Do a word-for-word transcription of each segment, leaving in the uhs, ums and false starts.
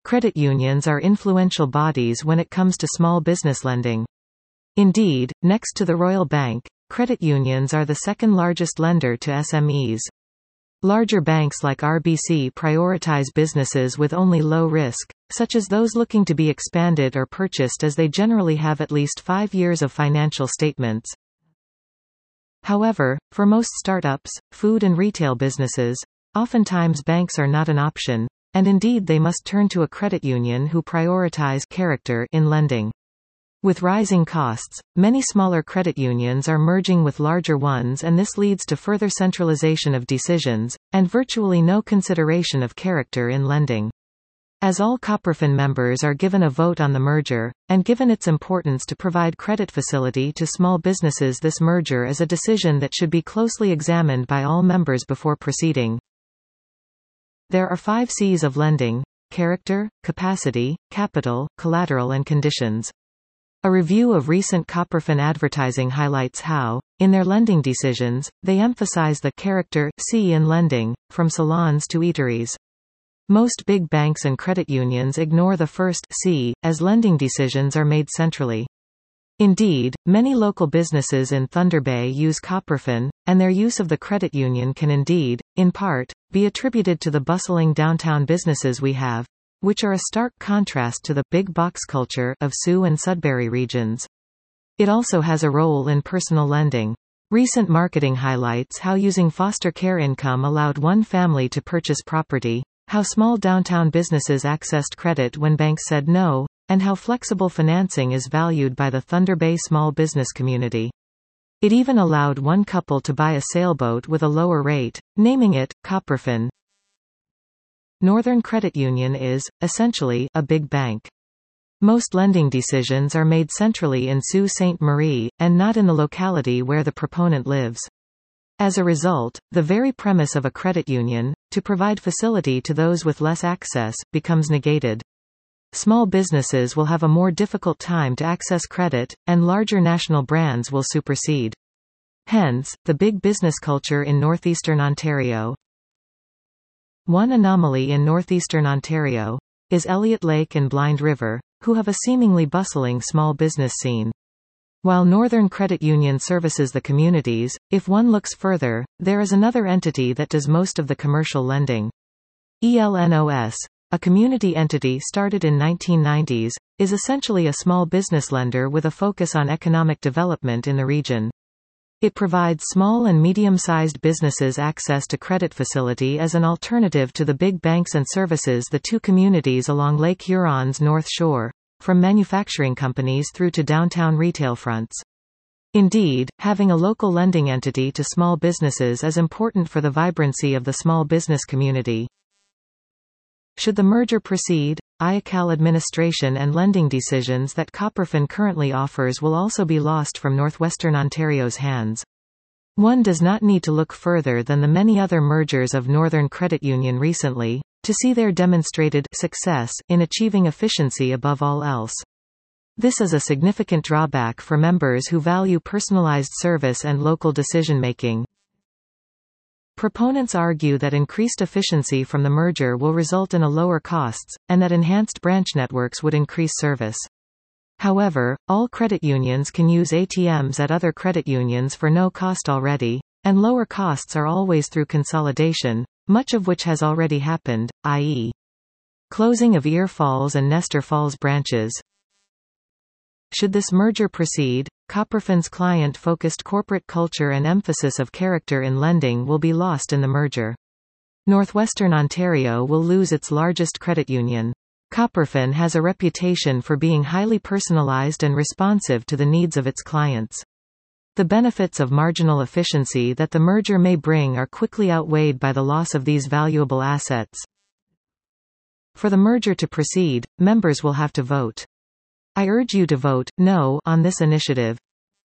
credit unions are influential bodies when it comes to small business lending. Indeed, next to the Royal Bank, credit unions are the second largest lender to S M Es. Larger banks like R B C prioritize businesses with only low risk, such as those looking to be expanded or purchased, as they generally have at least five years of financial statements. However, for most startups, food and retail businesses, oftentimes banks are not an option, and indeed they must turn to a credit union who prioritize character in lending. With rising costs, many smaller credit unions are merging with larger ones, and this leads to further centralization of decisions, and virtually no consideration of character in lending. As all Cooperfin members are given a vote on the merger, and given its importance to provide credit facility to small businesses, this merger is a decision that should be closely examined by all members before proceeding. There are five C's of lending: character, capacity, capital, collateral and conditions. A review of recent Cooperfin advertising highlights how, in their lending decisions, they emphasize the character C in lending, from salons to eateries. Most big banks and credit unions ignore the first C, as lending decisions are made centrally. Indeed, many local businesses in Thunder Bay use Cooperfin, and their use of the credit union can indeed, in part, be attributed to the bustling downtown businesses we have, which are a stark contrast to the big box culture of Sioux and Sudbury regions. It also has a role in personal lending. Recent marketing highlights how using foster care income allowed one family to purchase property, how small downtown businesses accessed credit when banks said no, and how flexible financing is valued by the Thunder Bay small business community. It even allowed one couple to buy a sailboat with a lower rate, naming it Cooperfin. Northern Credit Union is, essentially, a big bank. Most lending decisions are made centrally in Sault Ste. Marie, and not in the locality where the proponent lives. As a result, the very premise of a credit union, to provide facility to those with less access, becomes negated. Small businesses will have a more difficult time to access credit, and larger national brands will supersede. Hence, the big business culture in northeastern Ontario. One anomaly in northeastern Ontario is Elliott Lake and Blind River, who have a seemingly bustling small business scene. While Northern Credit Union services the communities, if one looks further, there is another entity that does most of the commercial lending. E L N O S, a community entity started in nineteen nineties, is essentially a small business lender with a focus on economic development in the region. It provides small and medium-sized businesses access to credit facility as an alternative to the big banks and services the two communities along Lake Huron's North Shore, from manufacturing companies through to downtown retail fronts. Indeed, having a local lending entity to small businesses is important for the vibrancy of the small business community. Should the merger proceed, I C A L administration and lending decisions that Cooperfin currently offers will also be lost from Northwestern Ontario's hands. One does not need to look further than the many other mergers of Northern Credit Union recently, to see their demonstrated success in achieving efficiency above all else. This is a significant drawback for members who value personalized service and local decision-making. Proponents argue that increased efficiency from the merger will result in a lower costs, and that enhanced branch networks would increase service. However, all credit unions can use A T Ms at other credit unions for no cost already, and lower costs are always through consolidation, much of which has already happened, that is, closing of Ear Falls and Nestor Falls branches. Should this merger proceed, Cooperfin's client-focused corporate culture and emphasis of character in lending will be lost in the merger. Northwestern Ontario will lose its largest credit union. Cooperfin has a reputation for being highly personalized and responsive to the needs of its clients. The benefits of marginal efficiency that the merger may bring are quickly outweighed by the loss of these valuable assets. For the merger to proceed, members will have to vote. I urge you to vote no on this initiative.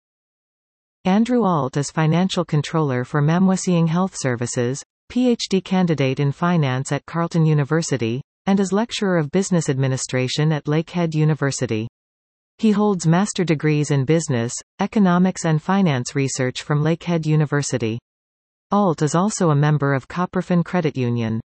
Andrew Alt is Financial Controller for Mamwasiyeng Health Services, P H D candidate in finance at Carleton University, and is Lecturer of Business Administration at Lakehead University. He holds master degrees in business, economics and finance research from Lakehead University. Alt is also a member of Cooperfin Credit Union.